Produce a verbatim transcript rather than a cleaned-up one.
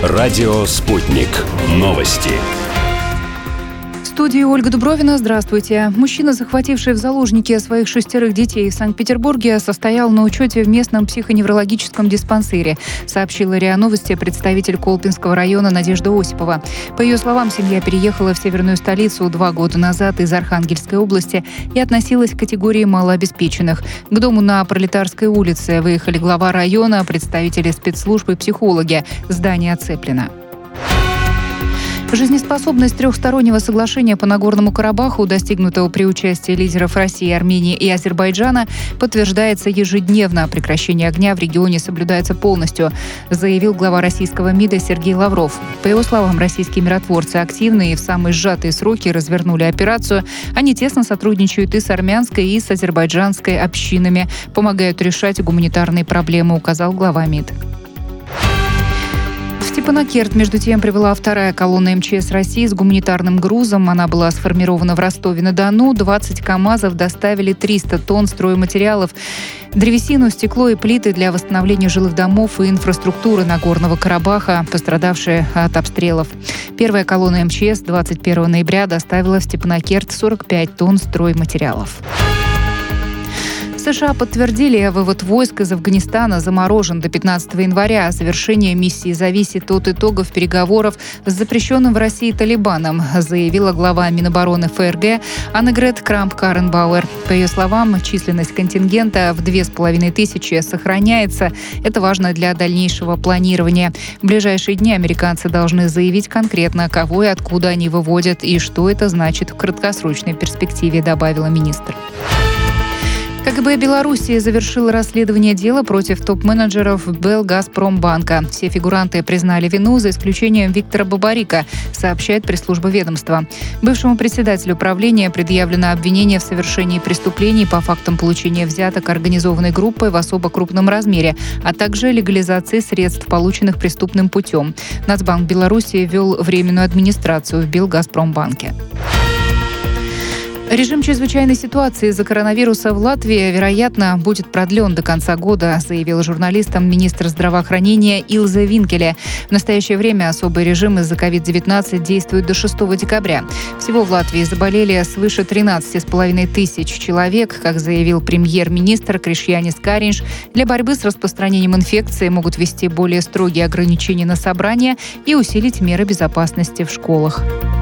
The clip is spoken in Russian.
Радио «Спутник». Новости. В студии Ольга Дубровина. Здравствуйте. Мужчина, захвативший в заложники своих шестерых детей в Санкт-Петербурге, состоял на учете в местном психоневрологическом диспансере, сообщила РИА Новости представитель Колпинского района Надежда Осипова. По ее словам, семья переехала в северную столицу два года назад из Архангельской области и относилась к категории малообеспеченных. К дому на Пролетарской улице выехали глава района, представители спецслужб и психологи. Здание оцеплено. Жизнеспособность трехстороннего соглашения по Нагорному Карабаху, достигнутого при участии лидеров России, Армении и Азербайджана, подтверждается ежедневно. Прекращение огня в регионе соблюдается полностью, заявил глава российского МИДа Сергей Лавров. По его словам, российские миротворцы активно и в самые сжатые сроки развернули операцию. Они тесно сотрудничают и с армянской, и с азербайджанской общинами, помогают решать гуманитарные проблемы, указал глава МИД. В Степанакерт, между тем, прибыла вторая колонна МЧС России с гуманитарным грузом. Она была сформирована в Ростове-на-Дону. двадцать КАМАЗов доставили триста тонн стройматериалов, древесину, стекло и плиты для восстановления жилых домов и инфраструктуры Нагорного Карабаха, пострадавшие от обстрелов. Первая колонна МЧС двадцать первого ноября доставила в Степанакерт сорок пять тонн стройматериалов. США подтвердили, вывод войск из Афганистана заморожен до пятнадцатого января. Завершение миссии зависит от итогов переговоров с запрещенным в России Талибаном, заявила глава Минобороны ФРГ Аннегрет Крамп-Карренбауэр. По ее словам, численность контингента в две с половиной тысячи сохраняется. Это важно для дальнейшего планирования. В ближайшие дни американцы должны заявить конкретно, кого и откуда они выводят и что это значит в краткосрочной перспективе, добавила министр. КГБ Белоруссии завершило расследование дела против топ-менеджеров Белгазпромбанка. Все фигуранты признали вину, за исключением Виктора Бабарика, сообщает пресс-служба ведомства. Бывшему председателю правления предъявлено обвинение в совершении преступлений по фактам получения взяток организованной группой в особо крупном размере, а также легализации средств, полученных преступным путем. Нацбанк Беларуси ввел временную администрацию в Белгазпромбанке. Режим чрезвычайной ситуации из-за коронавируса в Латвии, вероятно, будет продлен до конца года, заявил журналистам министр здравоохранения Илзе Винкеле. В настоящее время особый режим из-за ковид девятнадцать действует до шестого декабря. Всего в Латвии заболели свыше тринадцати с половиной тысяч человек. Как заявил премьер-министр Кришьянис Каринш, для борьбы с распространением инфекции могут ввести более строгие ограничения на собрания и усилить меры безопасности в школах.